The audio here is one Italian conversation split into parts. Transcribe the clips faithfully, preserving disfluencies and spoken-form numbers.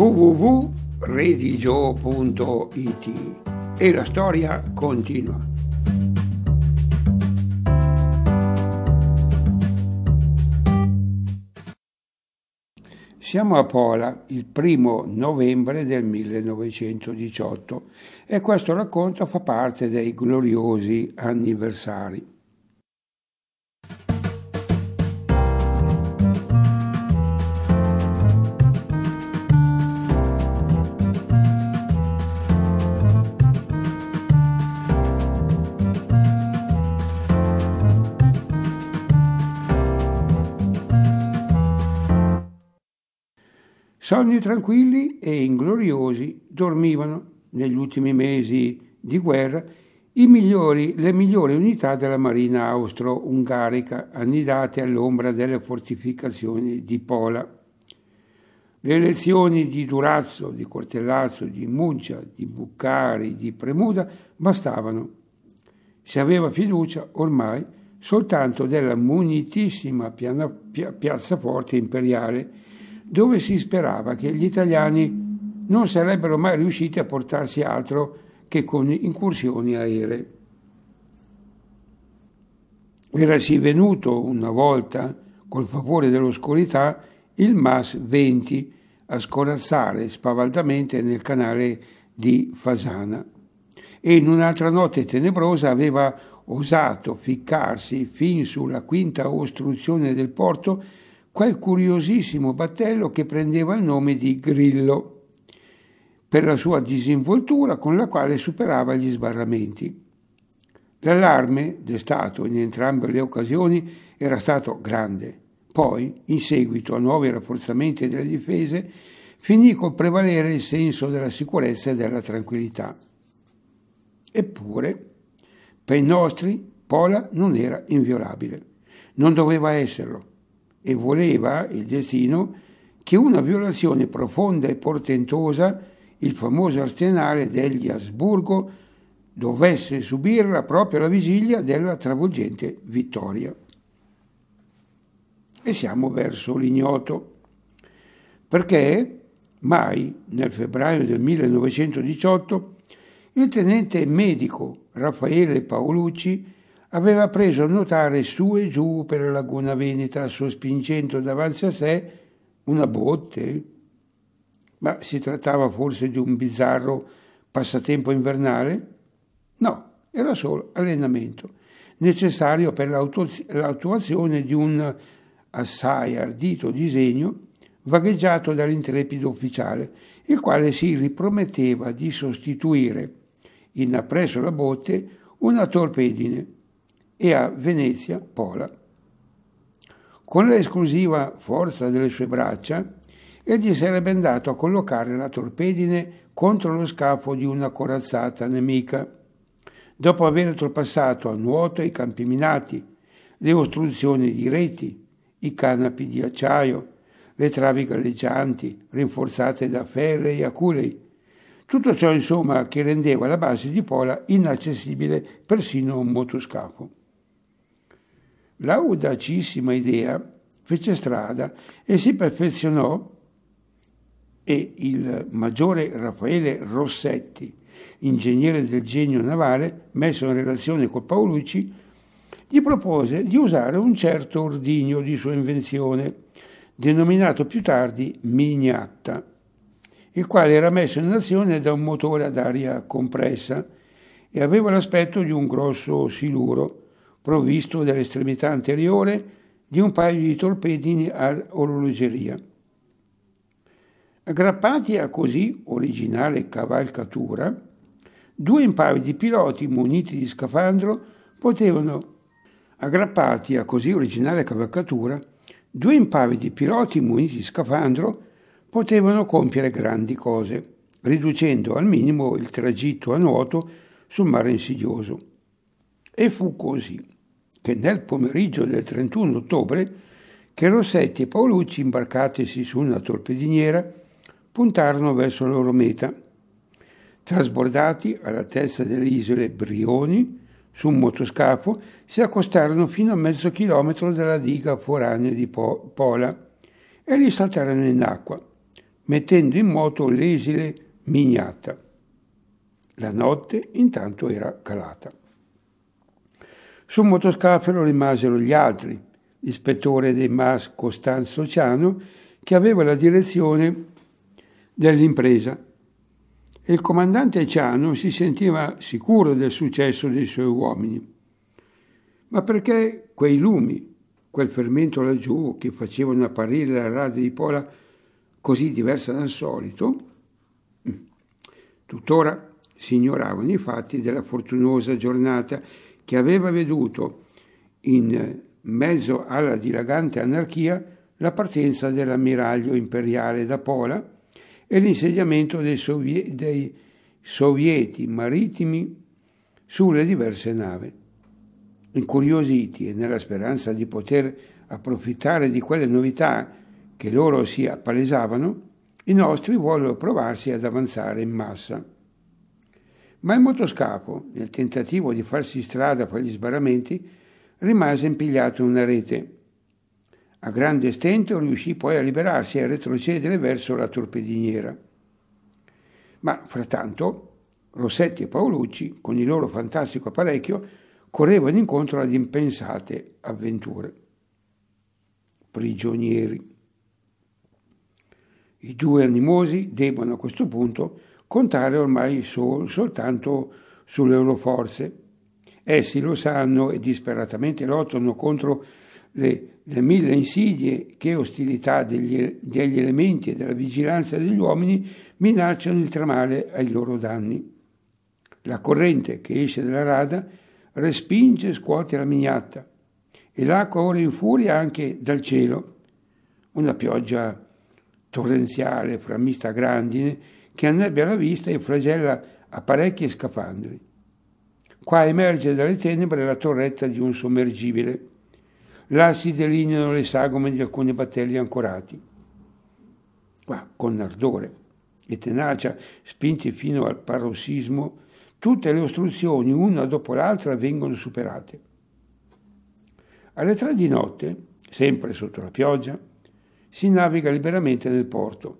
w w w punto redigio punto i t e la storia continua. Siamo a Pola il primo novembre del millenovecentodiciotto e questo racconto fa parte dei gloriosi anniversari. Sonni tranquilli e ingloriosi dormivano negli ultimi mesi di guerra i migliori, le migliori unità della marina austro-ungarica annidate all'ombra delle fortificazioni di Pola. Le lezioni di Durazzo, di Cortellazzo, di Muncia, di Buccari, di Premuda bastavano. Si aveva fiducia ormai soltanto della munitissima piana, pia, piazzaforte imperiale, dove si sperava che gli italiani non sarebbero mai riusciti a portarsi altro che con incursioni aeree. Era sì venuto una volta, col favore dell'oscurità, il M A S venti a scorazzare spavaldamente nel canale di Fasana e in un'altra notte tenebrosa aveva osato ficcarsi fin sulla quinta ostruzione del porto quel curiosissimo battello che prendeva il nome di Grillo, per la sua disinvoltura con la quale superava gli sbarramenti. L'allarme destato in entrambe le occasioni era stato grande. Poi, in seguito a nuovi rafforzamenti delle difese, finì col prevalere il senso della sicurezza e della tranquillità. Eppure, per i nostri, Pola non era inviolabile. Non doveva esserlo. E voleva il destino che una violazione profonda e portentosa, il famoso arsenale degli Asburgo, dovesse subirla proprio alla vigilia della travolgente vittoria. E siamo verso l'ignoto, perché mai nel febbraio del millenovecentodiciotto il tenente medico Raffaele Paolucci aveva preso a nuotare su e giù per la laguna veneta, sospingendo davanti a sé una botte. Ma si trattava forse di un bizzarro passatempo invernale? No, era solo allenamento, necessario per l'attuazione di un assai ardito disegno vagheggiato dall'intrepido ufficiale, il quale si riprometteva di sostituire in appresso alla botte una torpedine e a Venezia Pola. Con l'esclusiva forza delle sue braccia, egli sarebbe andato a collocare la torpedine contro lo scafo di una corazzata nemica, dopo aver oltrepassato a nuoto i campi minati, le ostruzioni di reti, i canapi di acciaio, le travi galleggianti rinforzate da ferri e aculei. Tutto ciò, insomma, che rendeva la base di Pola inaccessibile persino a un motoscafo. L'audacissima idea fece strada e si perfezionò e il maggiore Raffaele Rossetti, ingegnere del genio navale, messo in relazione con Paolucci, gli propose di usare un certo ordigno di sua invenzione, denominato più tardi Mignatta, il quale era messo in azione da un motore ad aria compressa e aveva l'aspetto di un grosso siluro, provvisto dall'estremità anteriore di un paio di torpedini a orologeria. Aggrappati a così originale cavalcatura, due impari di piloti muniti di scafandro potevano aggrappati a così originale cavalcatura, due impari di piloti muniti di scafandro potevano compiere grandi cose, riducendo al minimo il tragitto a nuoto sul mare insidioso. E fu così che nel pomeriggio del trentuno ottobre che Rossetti e Paolucci, imbarcatisi su una torpediniera, puntarono verso la loro meta. Trasbordati all'altezza delle isole Brioni, su un motoscafo, si accostarono fino a mezzo chilometro dalla diga foranea di Po- Pola e li saltarono in acqua, mettendo in moto l'esile Mignatta. La notte intanto era calata. Sul motoscafo rimasero gli altri, l'ispettore dei M A S Costanzo Ciano, che aveva la direzione dell'impresa, e il comandante Ciano si sentiva sicuro del successo dei suoi uomini. Ma perché quei lumi, quel fermento laggiù che facevano apparire la rada di Pola così diversa dal solito? Tuttora si ignoravano i fatti della fortunosa giornata che aveva veduto, in mezzo alla dilagante anarchia, la partenza dell'ammiraglio imperiale da Pola e l'insediamento dei, sovie- dei sovieti marittimi sulle diverse navi. Incuriositi e nella speranza di poter approfittare di quelle novità che loro si appalesavano, i nostri vollero provarsi ad avanzare in massa. Ma il motoscafo, nel tentativo di farsi strada fra gli sbarramenti, rimase impigliato in una rete. A grande stento riuscì poi a liberarsi e a retrocedere verso la torpediniera. Ma frattanto Rossetti e Paolucci, con il loro fantastico apparecchio, correvano incontro ad impensate avventure. Prigionieri. I due animosi debbono a questo punto contare ormai sol, soltanto sulle loro forze. Essi lo sanno e disperatamente lottano contro le, le mille insidie che ostilità degli, degli elementi e della vigilanza degli uomini minacciano il tramare ai loro danni. La corrente che esce dalla rada respinge e scuote la Mignatta e l'acqua ora infuria anche dal cielo. Una pioggia torrenziale fra mista grandine che annebbia la vista e flagella apparecchi e scafandri. Qua emerge dalle tenebre la torretta di un sommergibile. Là si delineano le sagome di alcuni battelli ancorati. Qua, con ardore e tenacia, spinti fino al parossismo, tutte le ostruzioni, una dopo l'altra, vengono superate. Alle tre di notte, sempre sotto la pioggia, si naviga liberamente nel porto.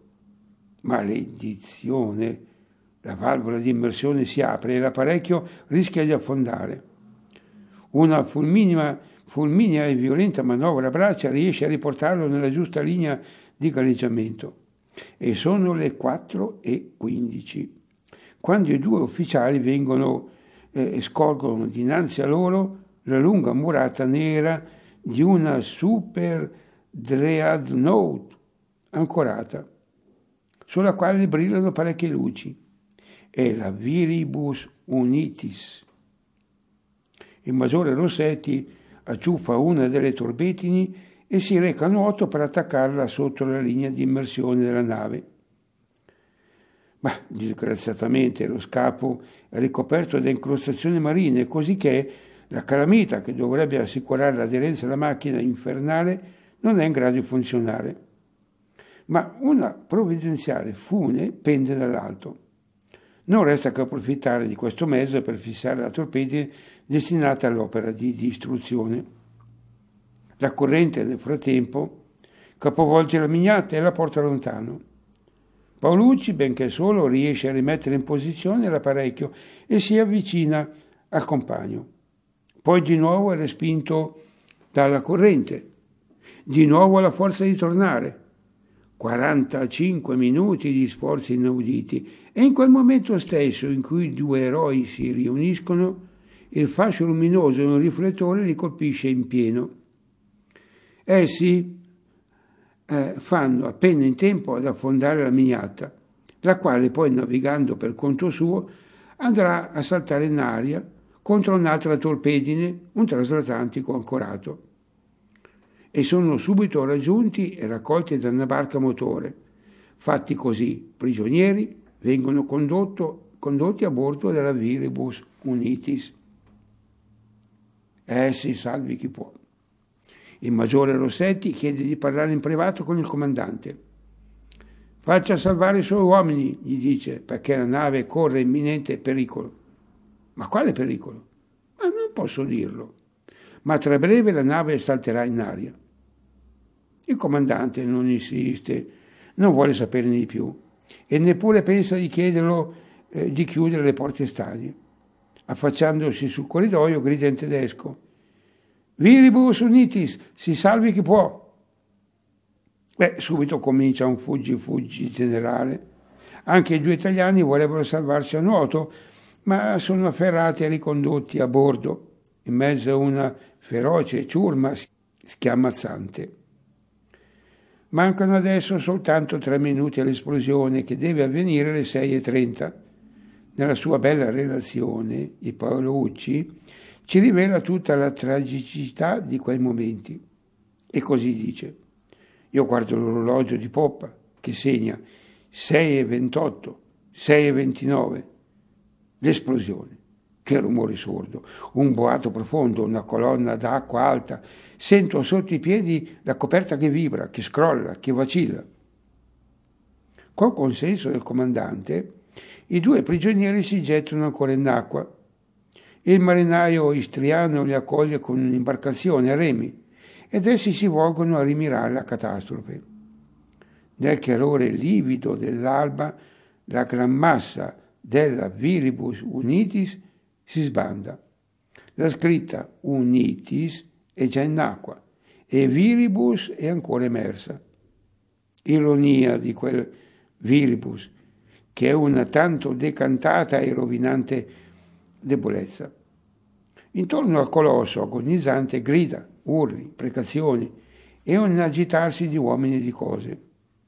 Maledizione! La valvola di immersione si apre e l'apparecchio rischia di affondare. Una fulminea, fulminea e violenta manovra a braccia riesce a riportarlo nella giusta linea di galleggiamento. E sono le quattro e quindici, quando i due ufficiali vengono e eh, scorgono dinanzi a loro la lunga murata nera di una super dreadnought ancorata, sulla quale brillano parecchie luci. È la Viribus Unitis. Il maggiore Rossetti acciuffa una delle torpedini e si reca a nuoto per attaccarla sotto la linea di immersione della nave. Ma disgraziatamente lo scafo è ricoperto da incrostazioni marine, così che la calamita che dovrebbe assicurare l'aderenza alla macchina infernale non è in grado di funzionare. Ma una provvidenziale fune pende dall'alto. Non resta che approfittare di questo mezzo per fissare la torpedine destinata all'opera di distruzione. La corrente nel frattempo capovolge la Mignatta e la porta lontano. Paolucci, benché solo, riesce a rimettere in posizione l'apparecchio e si avvicina al compagno. Poi di nuovo è respinto dalla corrente. Di nuovo ha la forza di tornare. quarantacinque minuti di sforzi inauditi e in quel momento stesso in cui i due eroi si riuniscono, il fascio luminoso di un riflettore li colpisce in pieno. Essi eh, fanno appena in tempo ad affondare la Mignatta, la quale poi, navigando per conto suo, andrà a saltare in aria contro un'altra torpedine, un trasatlantico ancorato. E sono subito raggiunti e raccolti da una barca a motore. Fatti così, prigionieri vengono condotto, condotti a bordo della Viribus Unitis. Eh, si salvi chi può. Il maggiore Rossetti chiede di parlare in privato con il comandante. Faccia salvare i suoi uomini, gli dice, perché la nave corre imminente pericolo. Ma quale pericolo? Ma non posso dirlo. Ma tra breve la nave salterà in aria. Il comandante non insiste, non vuole saperne di più e neppure pensa di chiederlo eh, di chiudere le porte stagni. Affacciandosi sul corridoio grida in tedesco: Viribus unitis, si salvi chi può. Beh, subito comincia un fuggi-fuggi generale. Anche i due italiani vorrebbero salvarsi a nuoto, ma sono afferrati e ricondotti a bordo, in mezzo a una feroce ciurma schiamazzante. Mancano adesso soltanto tre minuti all'esplosione, che deve avvenire alle sei e trenta. Nella sua bella relazione, di Paolo Ucci, ci rivela tutta la tragicità di quei momenti. E così dice: io guardo l'orologio di poppa che segna sei e ventotto, sei e ventinove. L'esplosione. Che rumore sordo, un boato profondo, una colonna d'acqua alta. Sento sotto i piedi la coperta che vibra, che scrolla, che vacilla. Col consenso del comandante, i due prigionieri si gettano ancora in acqua. Il marinaio istriano li accoglie con un'imbarcazione a remi ed essi si volgono a rimirare la catastrofe. Nel chiarore livido dell'alba, la gran massa della Viribus Unitis si sbanda. La scritta Unitis è già in acqua e Viribus è ancora emersa. Ironia di quel Viribus, che è una tanto decantata e rovinante debolezza. Intorno al colosso agonizzante grida, urli, precazioni e un agitarsi di uomini e di cose.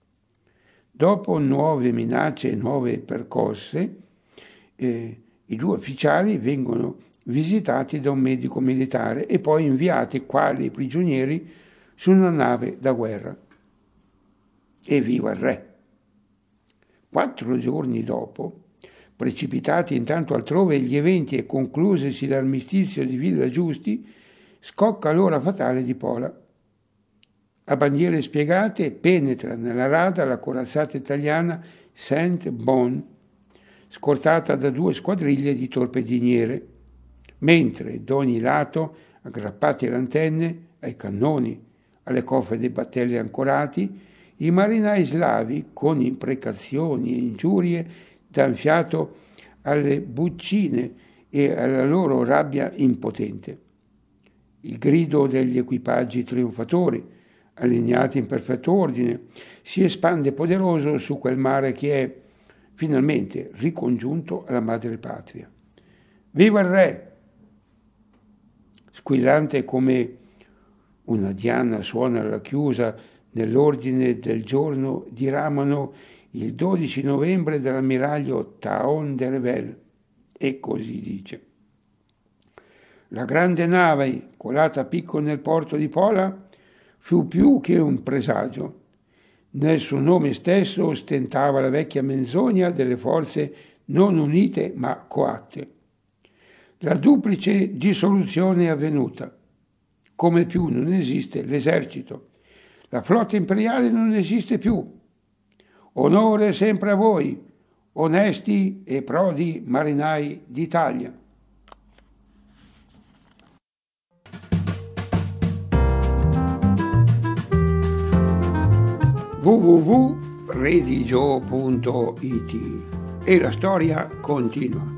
Dopo nuove minacce e nuove percosse, eh, i due ufficiali vengono visitati da un medico militare e poi inviati quali prigionieri su una nave da guerra. E viva il re! Quattro giorni dopo, precipitati intanto altrove gli eventi e conclusesi l'armistizio di Villa Giusti, scocca l'ora fatale di Pola. A bandiere spiegate penetra nella rada la corazzata italiana Saint-Bon, scortata da due squadriglie di torpediniere, mentre d'ogni lato, aggrappati alle antenne, ai cannoni, alle coffe dei battelli ancorati, i marinai slavi, con imprecazioni e ingiurie, dan fiato alle buccine e alla loro rabbia impotente. Il grido degli equipaggi trionfatori, allineati in perfetto ordine, si espande poderoso su quel mare che è finalmente ricongiunto alla madre patria. Viva il re! Squillante come una diana suona alla chiusa nell'ordine del giorno diramano il dodici novembre dell'ammiraglio Taon de Revel, e così dice. La grande nave, colata a picco nel porto di Pola, fu più che un presagio. Nel suo nome stesso ostentava la vecchia menzogna delle forze non unite ma coatte. La duplice dissoluzione è avvenuta. Come più non esiste l'esercito. La flotta imperiale non esiste più. Onore sempre a voi, onesti e prodi marinai d'Italia. w w w punto redigio punto it e la storia continua.